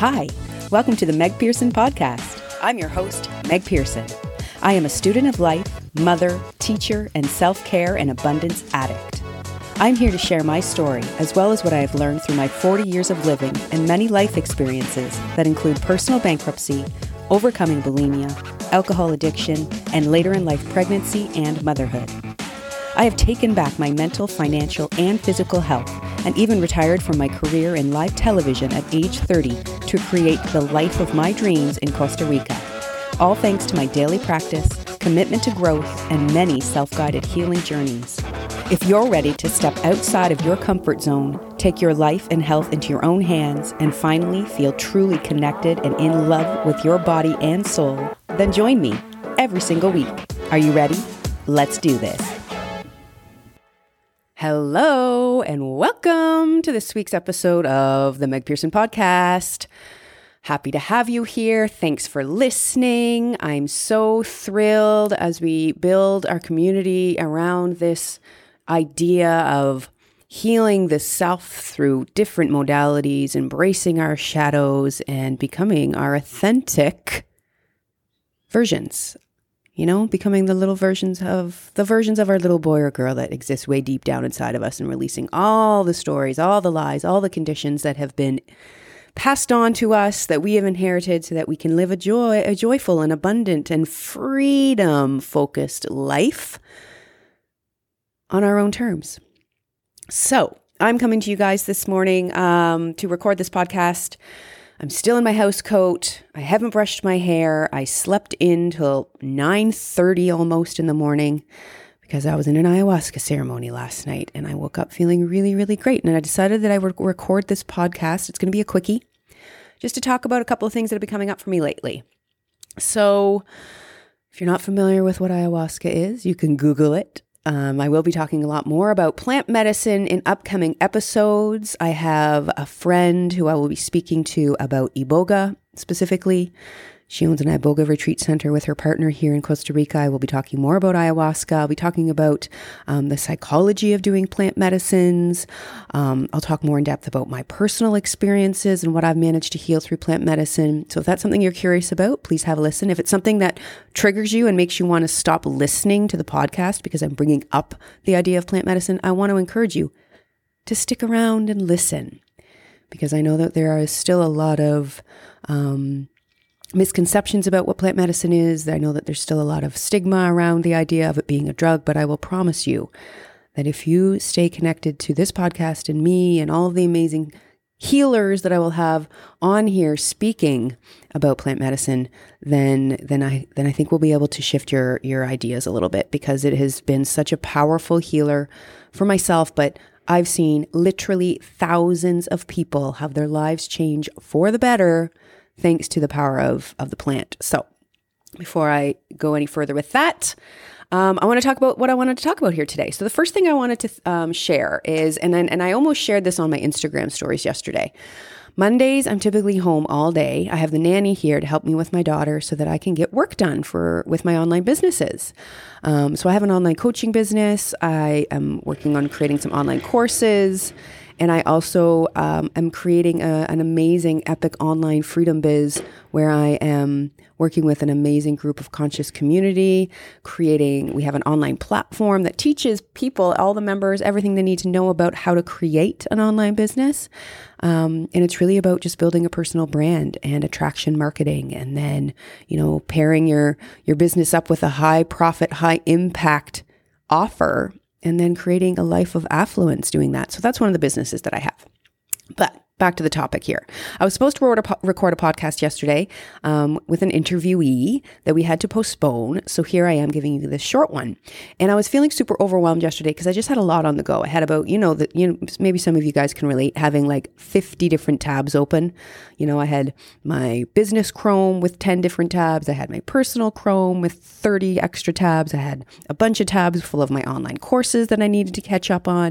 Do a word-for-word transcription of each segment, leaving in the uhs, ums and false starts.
Hi, welcome to the Meg Pearson Podcast. I'm your host, Meg Pearson. I am a student of life, mother, teacher, and self-care and abundance addict. I'm here to share my story, as well as what I have learned through my forty years of living and many life experiences that include personal bankruptcy, overcoming bulimia, alcohol addiction, and later in life pregnancy and motherhood. I have taken back my mental, financial, and physical health, and even retired from my career in live television at age thirty to create the life of my dreams in Costa Rica. All thanks to my daily practice, commitment to growth, and many self-guided healing journeys. If you're ready to step outside of your comfort zone, take your life and health into your own hands, and finally feel truly connected and in love with your body and soul, then join me every single week. Are you ready? Let's do this. Hello, and welcome to this week's episode of the Meg Pearson Podcast. Happy to have you here. Thanks for listening. I'm so thrilled as we build our community around this idea of healing the self through different modalities, embracing our shadows, and becoming our authentic versions. You know, becoming the little versions of the versions of our little boy or girl that exists way deep down inside of us, and releasing all the stories, all the lies, all the conditions that have been passed on to us that we have inherited so that we can live a joy, a joyful and abundant and freedom focused life on our own terms. So I'm coming to you guys this morning um, to record this podcast. I'm still in my house coat. I haven't brushed my hair. I slept in till nine thirty almost in the morning because I was in an ayahuasca ceremony last night, and I woke up feeling really, really great. And I decided that I would record this podcast. It's going to be a quickie just to talk about a couple of things that have been coming up for me lately. So if you're not familiar with what ayahuasca is, you can Google it. Um, I will be talking a lot more about plant medicine in upcoming episodes. I have a friend who I will be speaking to about Iboga specifically. She owns an Iboga retreat center with her partner here in Costa Rica. I will be talking more about ayahuasca. I'll be talking about um, the psychology of doing plant medicines. Um, I'll talk more in depth about my personal experiences and what I've managed to heal through plant medicine. So if that's something you're curious about, please have a listen. If it's something that triggers you and makes you want to stop listening to the podcast because I'm bringing up the idea of plant medicine, I want to encourage you to stick around and listen, because I know that there is still a lot of um, misconceptions about what plant medicine is. I know that there's still a lot of stigma around the idea of it being a drug, but I will promise you that if you stay connected to this podcast and me and all of the amazing healers that I will have on here speaking about plant medicine, then then I then I think we'll be able to shift your your ideas a little bit, because it has been such a powerful healer for myself. But I've seen literally thousands of people have their lives change for the better thanks to the power of, of the plant. So before I go any further with that, um, I want to talk about what I wanted to talk about here today. So the first thing I wanted to um, share is, and then, and I almost shared this on my Instagram stories yesterday. Mondays, I'm typically home all day. I have the nanny here to help me with my daughter so that I can get work done for with my online businesses. Um, so I have an online coaching business. I am working on creating some online courses. And I also um, am creating a, an amazing epic online freedom biz where I am working with an amazing group of conscious community, creating, we have an online platform that teaches people, all the members, everything they need to know about how to create an online business. Um, and it's really about just building a personal brand and attraction marketing, and then, you know, pairing your, your business up with a high profit, high impact offer, and then creating a life of affluence doing that. So that's one of the businesses that I have. But back to the topic here. I was supposed to record a podcast yesterday um, with an interviewee that we had to postpone. So here I am giving you this short one. And I was feeling super overwhelmed yesterday because I just had a lot on the go. I had about, you know, that, you know, maybe some of you guys can relate, having like fifty different tabs open. You know, I had my business Chrome with ten different tabs. I had my personal Chrome with thirty extra tabs. I had a bunch of tabs full of my online courses that I needed to catch up on.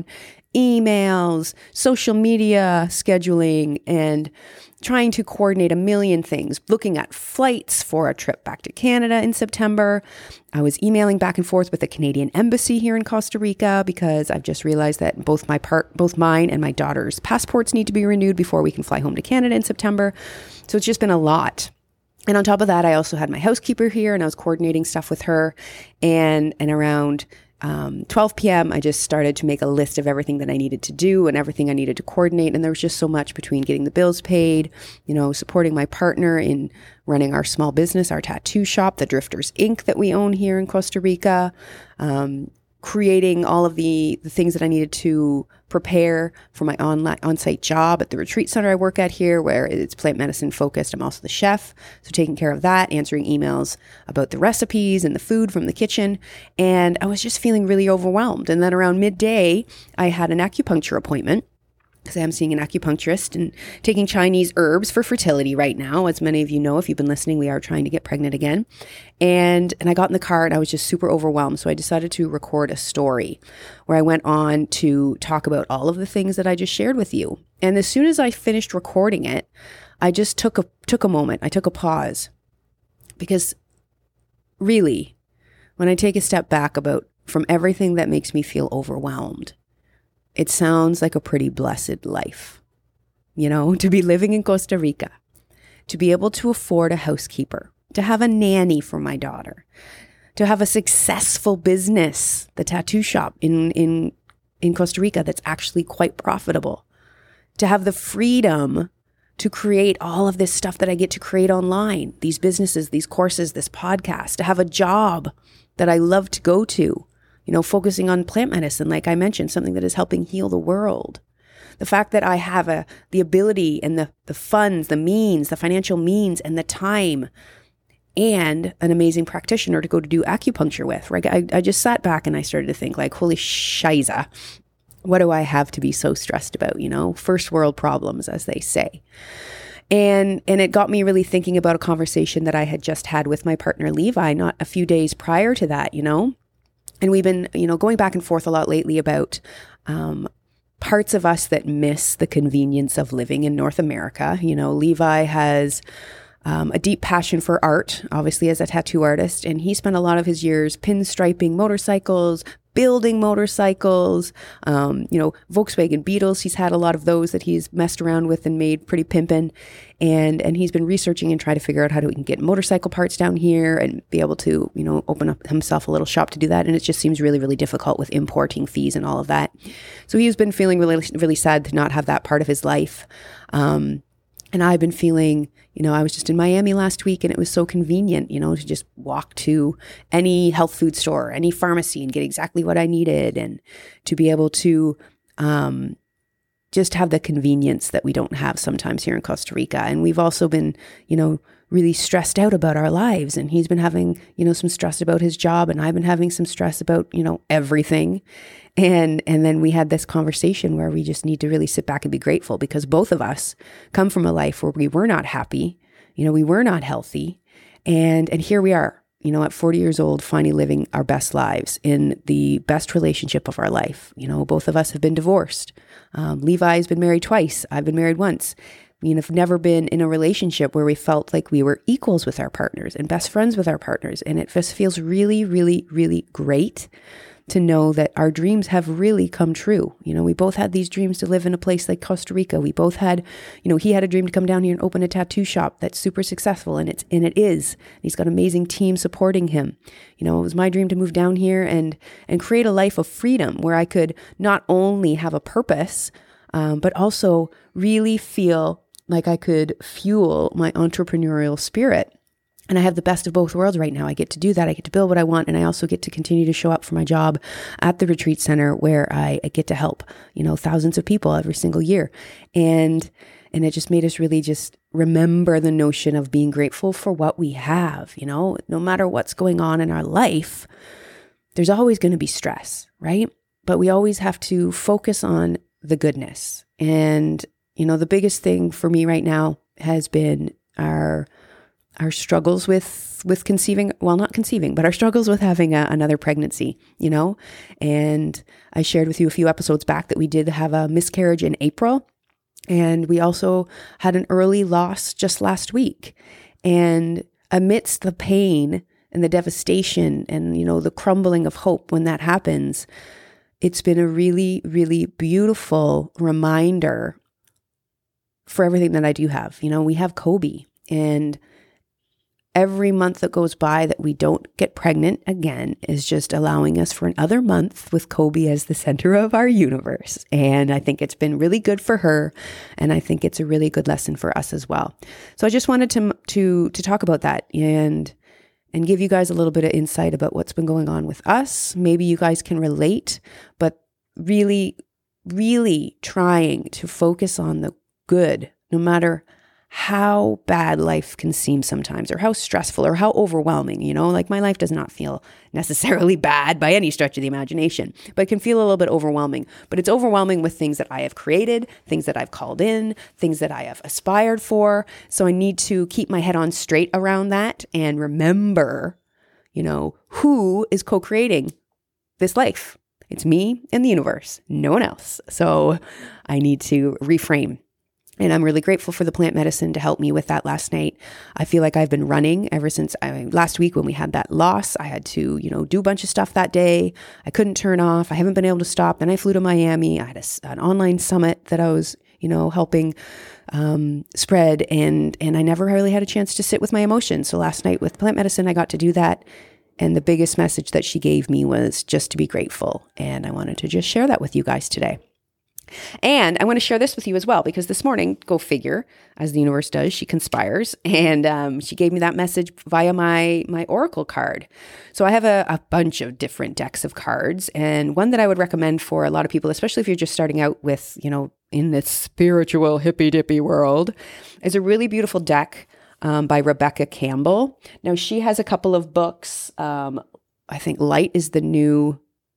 emails, social media scheduling, and trying to coordinate a million things, looking at flights for a trip back to Canada in September. I was emailing back and forth with the Canadian Embassy here in Costa Rica because I've just realized that both my part, both mine and my daughter's passports need to be renewed before we can fly home to Canada in September. So it's just been a lot. And on top of that, I also had my housekeeper here and I was coordinating stuff with her. And, and around Um, twelve p.m., I just started to make a list of everything that I needed to do and everything I needed to coordinate. And there was just so much between getting the bills paid, you know, supporting my partner in running our small business, our tattoo shop, the Drifters Incorporated that we own here in Costa Rica, um, creating all of the, the things that I needed to prepare for my online on-site job at the retreat center I work at here, where it's plant medicine focused. I'm also the chef, so taking care of that, answering emails about the recipes and the food from the kitchen. And I was just feeling really overwhelmed. And then around midday, I had an acupuncture appointment because I am seeing an acupuncturist and taking Chinese herbs for fertility right now. As many of you know, if you've been listening, we are trying to get pregnant again. And and I got in the car and I was just super overwhelmed. So I decided to record a story where I went on to talk about all of the things that I just shared with you. And as soon as I finished recording it, I just took a took a moment. I took a pause because really, when I take a step back about from everything that makes me feel overwhelmed, it sounds like a pretty blessed life, you know, to be living in Costa Rica, to be able to afford a housekeeper, to have a nanny for my daughter, to have a successful business, the tattoo shop in, in, in Costa Rica that's actually quite profitable, to have the freedom to create all of this stuff that I get to create online, these businesses, these courses, this podcast, to have a job that I love to go to. You know, focusing on plant medicine, like I mentioned, something that is helping heal the world. The fact that I have a the ability and the, the funds, the means, the financial means and the time and an amazing practitioner to go to do acupuncture with, right? I, I just sat back and I started to think like, holy shiza, what do I have to be so stressed about? You know, first world problems, as they say. And and it got me really thinking about a conversation that I had just had with my partner, Levi, not a few days prior to that, you know? And we've been, you know, going back and forth a lot lately about um, parts of us that miss the convenience of living in North America. You know, Levi has um, a deep passion for art, obviously as a tattoo artist, and he spent a lot of his years pinstriping motorcycles, building motorcycles, um, you know, Volkswagen Beetles. He's had a lot of those that he's messed around with and made pretty pimpin'. And and he's been researching and trying to figure out how to we can get motorcycle parts down here and be able to, you know, open up himself a little shop to do that. And it just seems really, really difficult with importing fees and all of that. So he's been feeling really, really sad to not have that part of his life. Um, and I've been feeling, you know, I was just in Miami last week and it was so convenient, you know, to just walk to any health food store, any pharmacy and get exactly what I needed, and to be able to um, just have the convenience that we don't have sometimes here in Costa Rica. And we've also been, you know, really stressed out about our lives. And he's been having, you know, some stress about his job, and I've been having some stress about, you know, everything. And and then we had this conversation where we just need to really sit back and be grateful, because both of us come from a life where we were not happy, you know, we were not healthy. And and here we are, you know, at forty years old, finally living our best lives in the best relationship of our life. You know, both of us have been divorced. Um, Levi's been married twice. I've been married once. We have never been in a relationship where we felt like we were equals with our partners and best friends with our partners. And it just feels really, really, really great to know that our dreams have really come true. You know, we both had these dreams to live in a place like Costa Rica. We both had, you know, he had a dream to come down here and open a tattoo shop that's super successful, and it's and it is. He's got an amazing team supporting him. You know, it was my dream to move down here and and create a life of freedom where I could not only have a purpose, um, but also really feel like I could fuel my entrepreneurial spirit. And I have the best of both worlds right now. I get to do that. I get to build what I want. And I also get to continue to show up for my job at the retreat center, where I, I get to help, you know, thousands of people every single year. And, and it just made us really just remember the notion of being grateful for what we have. You know, no matter what's going on in our life, there's always going to be stress, right? But we always have to focus on the goodness. And, you know, the biggest thing for me right now has been our our struggles with with conceiving, well, not conceiving, but our struggles with having a, another pregnancy, you know? And I shared with you a few episodes back that we did have a miscarriage in April. And we also had an early loss just last week. And amidst the pain and the devastation and, you know, the crumbling of hope when that happens, it's been a really, really beautiful reminder for everything that I do have. You know, we have Kobe, and every month that goes by that we don't get pregnant again is just allowing us for another month with Kobe as the center of our universe. And I think it's been really good for her. And I think it's a really good lesson for us as well. So I just wanted to, to, to talk about that and, and give you guys a little bit of insight about what's been going on with us. Maybe you guys can relate, but really, really trying to focus on the good, no matter how bad life can seem sometimes, or how stressful or how overwhelming, you know, like my life does not feel necessarily bad by any stretch of the imagination, but it can feel a little bit overwhelming. But it's overwhelming with things that I have created, things that I've called in, things that I have aspired for. So I need to keep my head on straight around that and remember, you know, who is co-creating this life? It's me and the universe, no one else. So I need to reframe. And I'm really grateful for the plant medicine to help me with that last night. I feel like I've been running ever since I, last week when we had that loss. I had to, you know, do a bunch of stuff that day. I couldn't turn off. I haven't been able to stop. Then I flew to Miami. I had a, an online summit that I was, you know, helping um, spread. And, and I never really had a chance to sit with my emotions. So last night with plant medicine, I got to do that. And the biggest message that she gave me was just to be grateful. And I wanted to just share that with you guys today. And I want to share this with you as well, because this morning, go figure, as the universe does, she conspires. And um, she gave me that message via my my Oracle card. So I have a, a bunch of different decks of cards. And one that I would recommend for a lot of people, especially if you're just starting out with, you know, in this spiritual hippy dippy world, is a really beautiful deck um, by Rebecca Campbell. Now, she has a couple of books. Um, I think Light is the New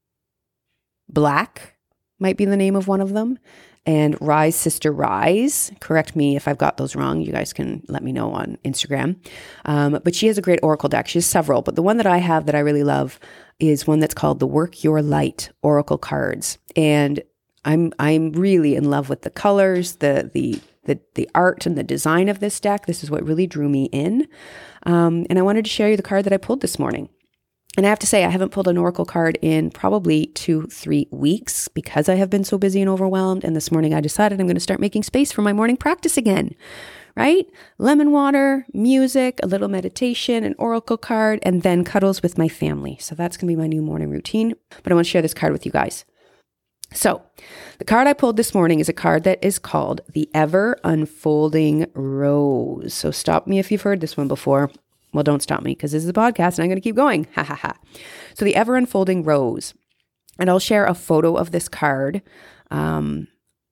Black might be the name of one of them, and Rise Sister Rise. Correct me if I've got those wrong. You guys can let me know on Instagram. Um, but she has a great Oracle deck. She has several, but the one that I have that I really love is one that's called the Work Your Light Oracle cards. And I'm I'm really in love with the colors, the the the the art and the design of this deck. This is what really drew me in. Um, and I wanted to share you the card that I pulled this morning. And I have to say, I haven't pulled an Oracle card in probably two, three weeks because I have been so busy and overwhelmed. And this morning I decided I'm going to start making space for my morning practice again, right? Lemon water, music, a little meditation, an Oracle card, and then cuddles with my family. So that's going to be my new morning routine. But I want to share this card with you guys. So the card I pulled this morning is a card that is called the Ever Unfolding Rose. So stop me if you've heard this one before. Well, don't stop me because this is a podcast and I'm going to keep going. Ha ha ha. So the Ever Unfolding Rose. And I'll share a photo of this card um,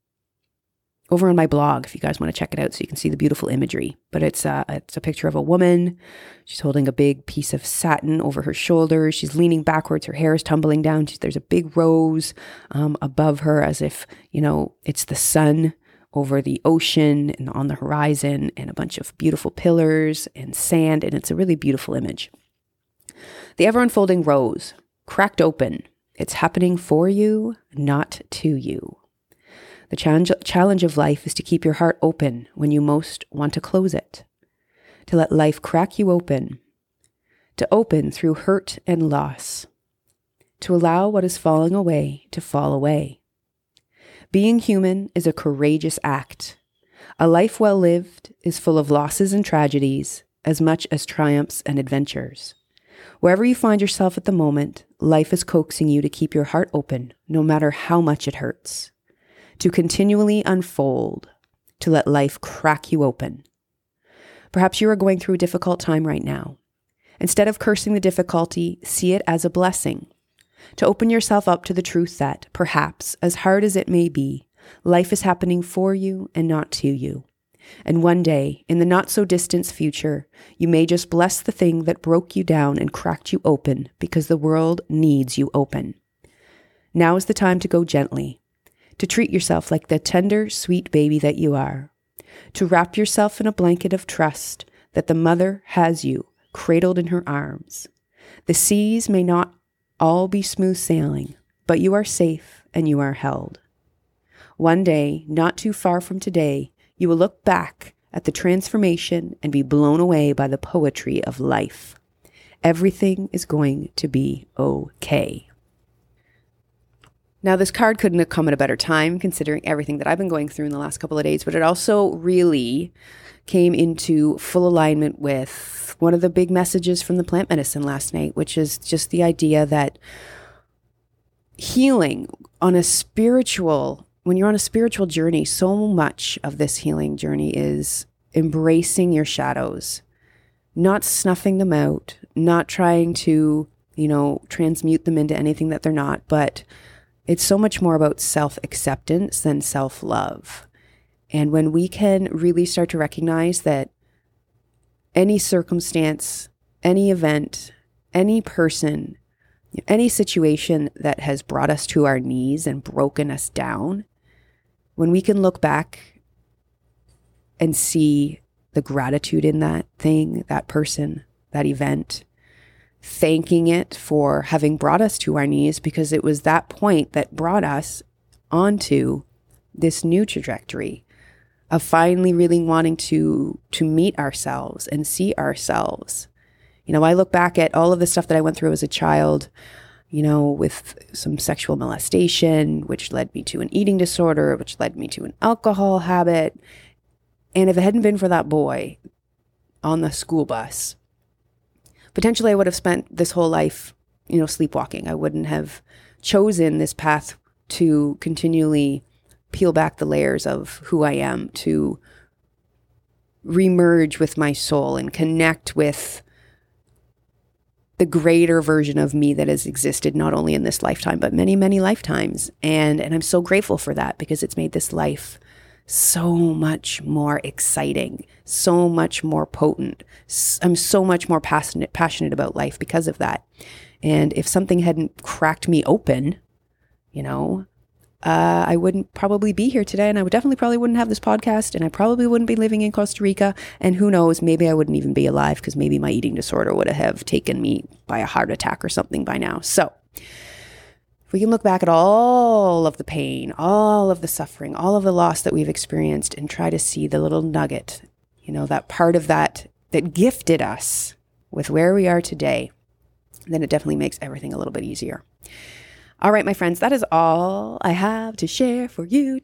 over on my blog if you guys want to check it out so you can see the beautiful imagery. But it's, uh, it's a picture of a woman. She's holding a big piece of satin over her shoulders. She's leaning backwards. Her hair is tumbling down. There's a big rose um, above her as if, you know, it's the sun over the ocean and on the horizon, and a bunch of beautiful pillars and sand, and it's a really beautiful image. The Ever Unfolding Rose, cracked open. It's happening for you, not to you. The challenge, challenge of life is to keep your heart open when you most want to close it, to let life crack you open, to open through hurt and loss, to allow what is falling away to fall away. Being human is a courageous act. A life well lived is full of losses and tragedies as much as triumphs and adventures. Wherever you find yourself at the moment, life is coaxing you to keep your heart open, no matter how much it hurts. To continually unfold, to let life crack you open. Perhaps you are going through a difficult time right now. Instead of cursing the difficulty, see it as a blessing. To open yourself up to the truth that, perhaps, as hard as it may be, life is happening for you and not to you. And one day, in the not-so-distant future, you may just bless the thing that broke you down and cracked you open because the world needs you open. Now is the time to go gently, to treat yourself like the tender, sweet baby that you are, to wrap yourself in a blanket of trust that the mother has you cradled in her arms. The seas may not all be smooth sailing, but you are safe and you are held. One day, not too far from today, you will look back at the transformation and be blown away by the poetry of life. Everything is going to be okay. Now, this card couldn't have come at a better time, considering everything that I've been going through in the last couple of days, but it also really came into full alignment with one of the big messages from the plant medicine last night, which is just the idea that healing on a spiritual, when you're on a spiritual journey, so much of this healing journey is embracing your shadows, not snuffing them out, not trying to, you know, transmute them into anything that they're not, but it's so much more about self-acceptance than self-love. And when we can really start to recognize that any circumstance, any event, any person, any situation that has brought us to our knees and broken us down, when we can look back and see the gratitude in that thing, that person, that event, thanking it for having brought us to our knees, because it was that point that brought us onto this new trajectory of finally really wanting to to meet ourselves and see ourselves. You know, I look back at all of the stuff that I went through as a child, you know, with some sexual molestation, which led me to an eating disorder, which led me to an alcohol habit. And if it hadn't been for that boy on the school bus, potentially I would have spent this whole life, you know, sleepwalking. I wouldn't have chosen this path to continually peel back the layers of who I am, to remerge with my soul and connect with the greater version of me that has existed not only in this lifetime, but many, many lifetimes. And, and I'm so grateful for that, because it's made this life so much more exciting, so much more potent. I'm so much more passionate, passionate about life because of that. And if something hadn't cracked me open, you know, uh, I wouldn't probably be here today. And I would definitely probably wouldn't have this podcast. And I probably wouldn't be living in Costa Rica. And who knows, maybe I wouldn't even be alive, because maybe my eating disorder would have taken me by a heart attack or something by now. So we can look back at all of the pain, all of the suffering, all of the loss that we've experienced, and try to see the little nugget, you know, that part of that that gifted us with where we are today, then it definitely makes everything a little bit easier. All right, my friends, that is all I have to share for you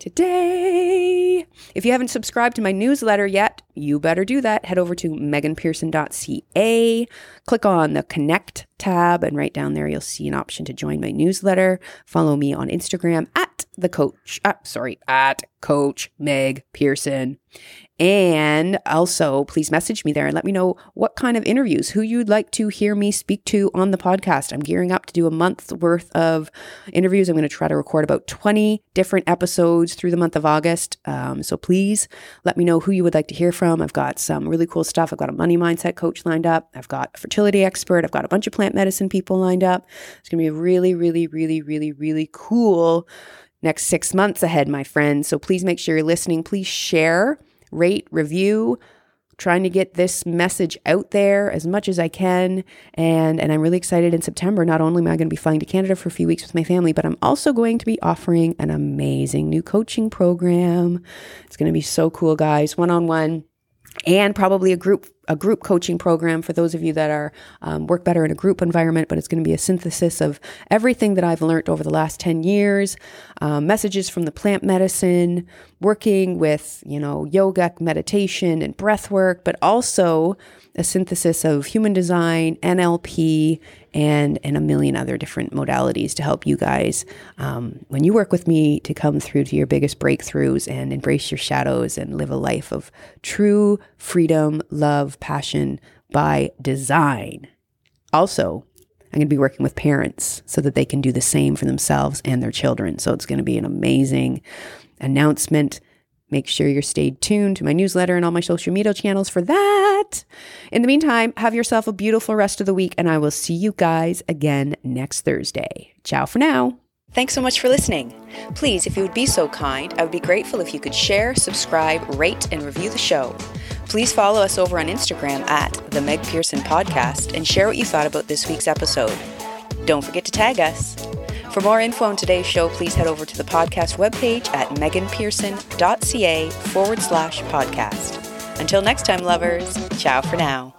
today. If you haven't subscribed to my newsletter yet, you better do that. Head over to megan pearson dot c a, click on the Connect tab, and right down there, you'll see an option to join my newsletter. Follow me on Instagram at the coach, uh, sorry, at Coach Meg Pearson. And also, please message me there and let me know what kind of interviews, who you'd like to hear me speak to on the podcast. I'm gearing up to do a month's worth of interviews. I'm going to try to record about twenty different episodes through the month of August. Um, so please let me know who you would like to hear from. I've got some really cool stuff. I've got a money mindset coach lined up. I've got a fertility expert. I've got a bunch of plant medicine people lined up. It's going to be a really, really, really, really, really cool next six months ahead, my friends. So please make sure you're listening. Please share, rate, review, trying to get this message out there as much as I can. And, and I'm really excited in September. Not only am I going to be flying to Canada for a few weeks with my family, but I'm also going to be offering an amazing new coaching program. It's going to be so cool, guys. One-on-one, and probably a group a group coaching program for those of you that are um, work better in a group environment, but it's going to be a synthesis of everything that I've learned over the last ten years, um, messages from the plant medicine, working with, you know, yoga, meditation, and breath work, but also a synthesis of human design, N L P, and, and a million other different modalities to help you guys, um, when you work with me, to come through to your biggest breakthroughs and embrace your shadows and live a life of true freedom, love, passion by design. Also, I'm going to be working with parents so that they can do the same for themselves and their children. So it's going to be an amazing announcement. Make sure you're stayed tuned to my newsletter and all my social media channels for that. In the meantime, have yourself a beautiful rest of the week, and I will see you guys again next Thursday. Ciao for now. Thanks so much for listening. Please, if you would be so kind, I would be grateful if you could share, subscribe, rate, and review the show. Please follow us over on Instagram at The Meg Pearson Podcast and share what you thought about this week's episode. Don't forget to tag us. For more info on today's show, please head over to the podcast webpage at meganpearson.ca forward slash podcast. Until next time, lovers, ciao for now.